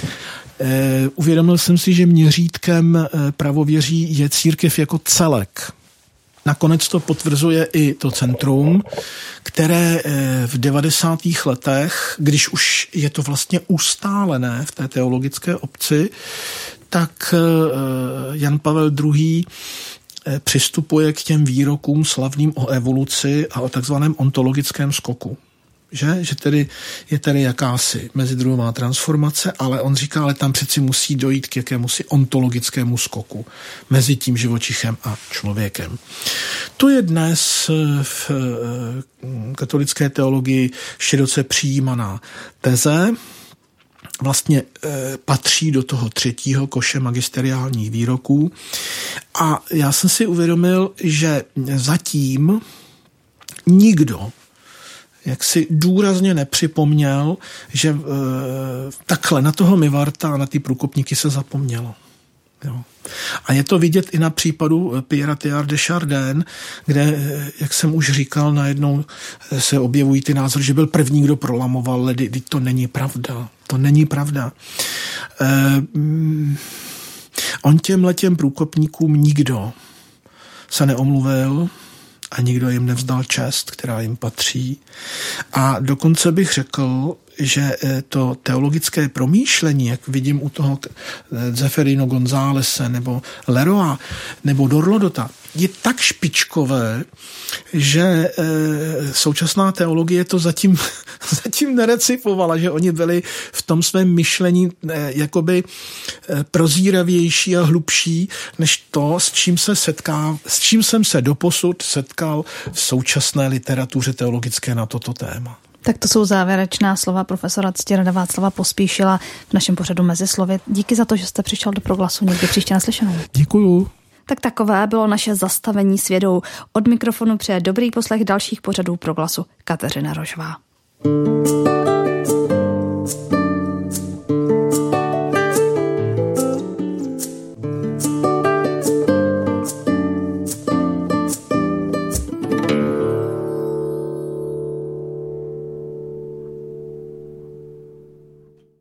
E, uvědomil jsem si, že měřítkem pravověří je církev jako celek. Nakonec to potvrzuje i to centrum, které v devadesátých letech, když už je to vlastně ustálené v té teologické obci, tak Jan Pavel druhý. přistupuje k těm výrokům slavným o evoluci a o takzvaném ontologickém skoku. Že? Že tedy je tady jakási mezidruhová transformace, ale on říká, ale tam přeci musí dojít k jakémusi ontologickému skoku mezi tím živočichem a člověkem. To je dnes v katolické teologii široce přijímaná teze, vlastně e, patří do toho třetího koše magisteriálních výroků. A já jsem si uvědomil, že zatím nikdo jak si důrazně nepřipomněl, že e, takhle na toho Mivarta a na ty průkopníky se zapomnělo. Jo. A je to vidět i na případu Pierre Teilhard de Chardin, kde, jak jsem už říkal, najednou se objevují ty názory, že byl první, kdo prolamoval ledy. Teď to není pravda. To není pravda. Eh, on těm letěm průkopníkům nikdo se neomluvil a nikdo jim nevzdal čest, která jim patří. A dokonce bych řekl, že to teologické promýšlení, jak vidím u toho Zeferino Gonzálese nebo Leroy nebo Dorlodota, je tak špičkové, že současná teologie to zatím, zatím nerecipovala, že oni byli v tom svém myšlení jakoby prozíravější a hlubší, než to, s čím se setká, s čím jsem se doposud setkal v současné literatuře teologické na toto téma. Tak to jsou závěrečná slova profesora Ctirada Václava Pospíšila v našem pořadu Mezi slovy. Díky za to, že jste přišel do Proglasu. Někdy příště naslyšenou. Děkuju. Tak takové bylo naše zastavení s vědou. Od mikrofonu přeje dobrý poslech dalších pořadů Proglasu Kateřina Rožová.